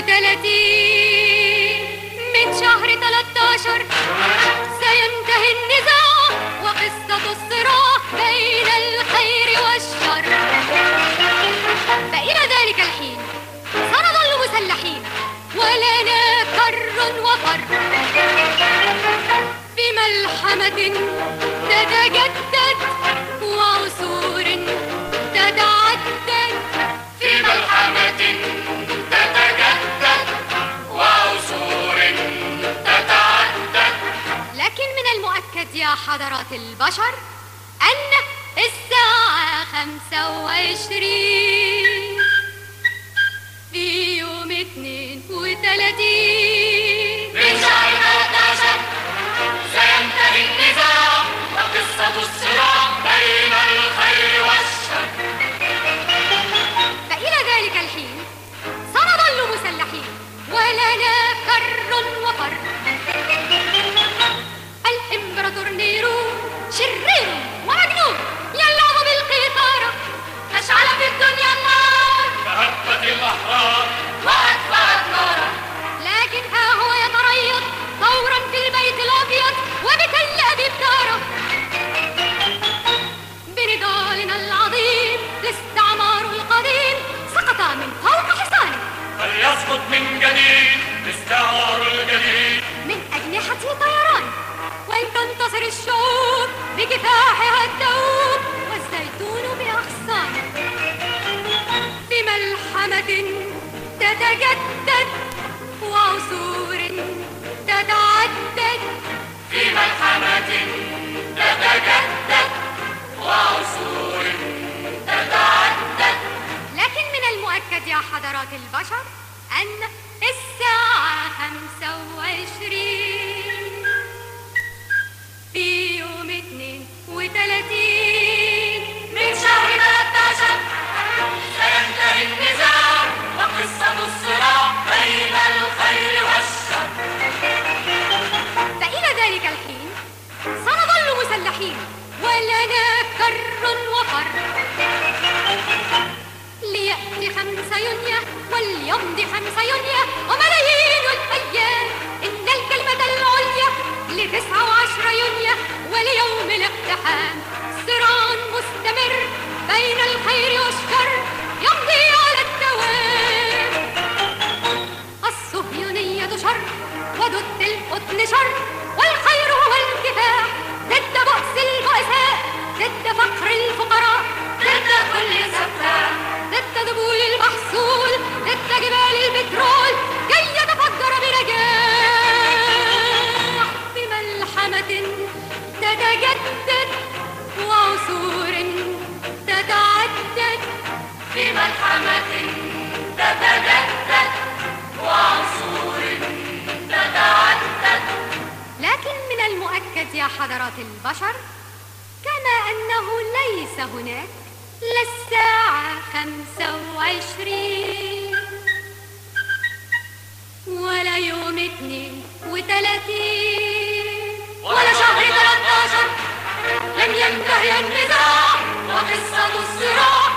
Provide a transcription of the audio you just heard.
وثلاثين من شهر 13 سينتهي النزاع وقصة الصراع بين الخير والشر. فإلى ذلك الحين سنظل مسلحين ولنا كر وفر بملحمة تتجدد وعصور تتعدد. في ملحمة تتجدد وعصور تتعدد. لكن من المؤكد يا حضرات البشر أن الساعة 25 في يوم 32 من شهر 13 سينتهي النزاع وقصة الصراع بين الخير والشر. فإلى ذلك الحين سنظل مسلحين ولنا كر وفر. الإمبراطور نيرو شرير ومجنون يلعب بالقيثارة، أشعل في الدنيا النار فهبت الأحرار وأطفأت نارا. لكن ها هو يتريض ثورا في البيت الأبيض وبتل أبيب داره. بنضالنا العظيم الاستعمار القديم سقط من فوق حصانه، فليسقط من جديد الاستعمار الجديد من أجنحة طيران، ولتنتصر الشعوب بكفاحها الدؤوب والزيتون بأغصانه. بملحمة تتجدد وعصور تتعدد. في ملحمة تتجدد وعصور تتعدد. لكن من المؤكد يا حضرات البشر أن الساعة 25 في يوم 32 من شهر 13 سينتهي النزاع وقصة الصراع بين الخير والشر. فإلى ذلك الحين سنظل مسلحين ولنا كر وفر. ليأتي 5 يونيو وليمضي 5 يونيو وملايين الأيام، إن الكلمة العليا ل19 يونيو وليوم الاقتحام. صراع مستمر بين الخير والشر يمضي على الدوام. الصهيونية شر وضد القطن شر، والخير هو الكفاح ضد بؤس البؤساء، ضد فقر الفقراء، ضد كل سفاح، ضد ذبول المحصول، ضد جبال البترول كي يتفجر بنجاح. بملحمة تتجدد وعصور تتعدد. في ملحمة تتجدد وعصور تتعدد. لكن من المؤكد يا حضرات البشر كما أنه ليس هناك لا الساعة 25 ولا يوم 32 ولا شهر 13 لم ينتهي النزاع وقصة الصراع